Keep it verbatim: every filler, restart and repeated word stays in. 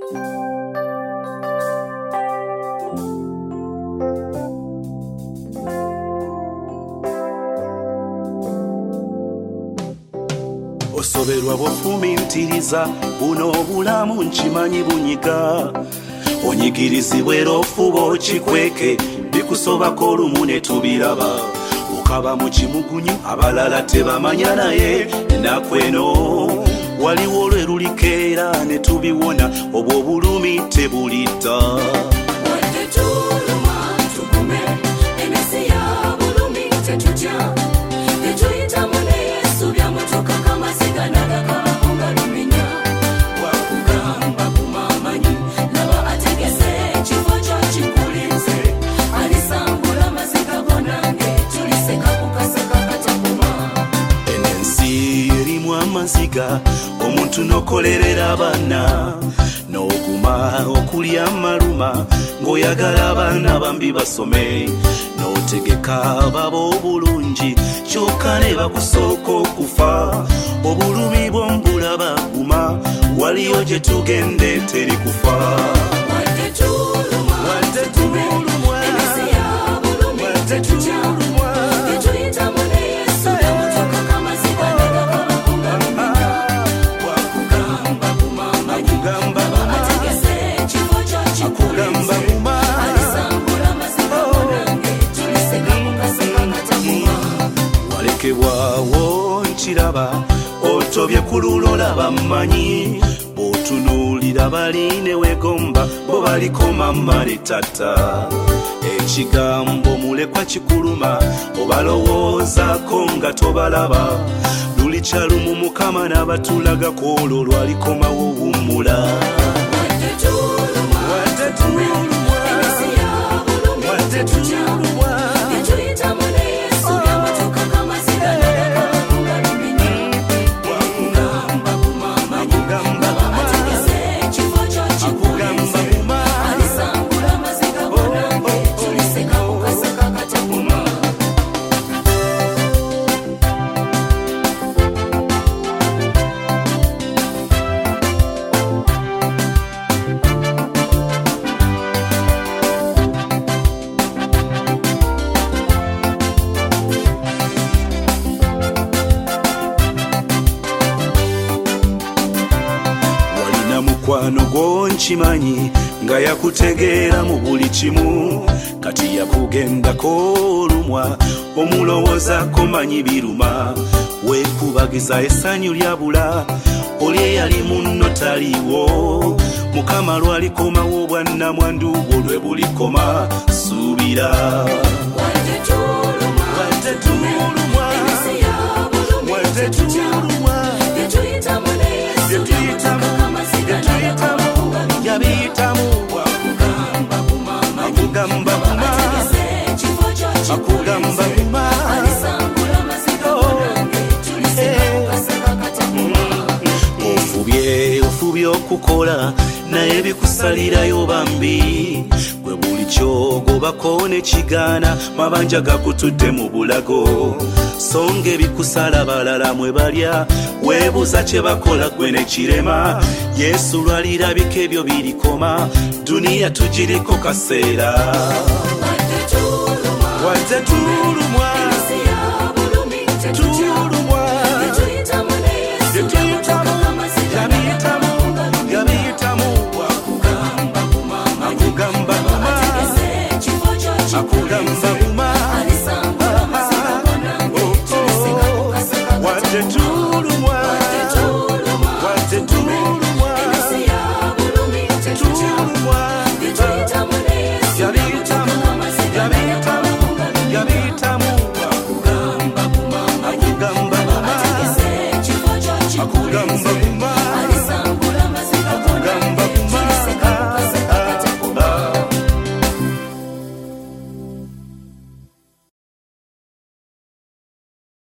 Osoberwa bw'ofumintiriza buno obulamu nkimanyi bunyiga onyigirizibwa era ofuba okikweke bikusobako olumu ne tubiraba okaba mu kimugunyu abalala tebamanya naye ennaku eno waliwo olwe lulikeera ne tubiwona obwo obulumi tebulita omuntu nokolerera abaana n'oguma okulya amaluma ng'oyagala abaana bambi basome n'otegeka baba obulungi kyokka ne bakusooka okufa obulumi bw'ombula baguma waliyo gye tugende teri kufa wadde tulumwa wadde tulumwa wadde tulumwa tetuyitamu ne Yesu yamutuka kamaziga walekebwawo nkiraba otobye ku lulola bammanyi bw'otunuulira baline wegomba bo balikoma mmale tata ekigambo mulekwa kikuluma obalowoozaako nga tobalaba luli kyalumu mukama n'abatulagako olwo lwalikomawo wummula wadde tulumwa wadde tulumwa wadde tulumwa tetuyitamu ne Yesu yamutuka kamaziga nagakalumulumina wakugamba kumama nyugamba ategese ekifo kyo kikulinze alisangula amaziga bonange tuliseka mukasaka katakuma mukwano gwo nkimanyi nga yakutegeera mu buli kimu kati yakugendako olumwa omulowoozako manyi biruma weekubagiza essanyu lyabula oli eyali munno taliiwo mukama lwalikomawo obwannamwandu bwo lwe bulikoma suubira wadde tulumwa wadde tulumwa wadde tulumwa tetuyitamu ne Yesu yamutaka kamaziga yabiyitamu wakugamba kumama akugamba kuma akugamba kuma alisangula amaziga bonange tuliseka mukasaka katakuma ofubye ofubye okukola naye bikusalirayo bambi gwe buli kyogobako ne kigaana mabanja gakutudde mu bulago songa ebikusala balala mwe balya weebuuza kye bakola gwe ne kirema Yesu lwalirabika ebyo birikoma duniya tugiriko kaseera wadde tulumwa wadde tulumwa tulumwa tetuyitamu ne Yesu yamutuka kamaziga yabiyitamu yabiyitamu wakugamba kumama akugamba kuma ategese ekifo kyo akugamba kuma alisangula amaziga bonange tuliseka mukasaka katakuma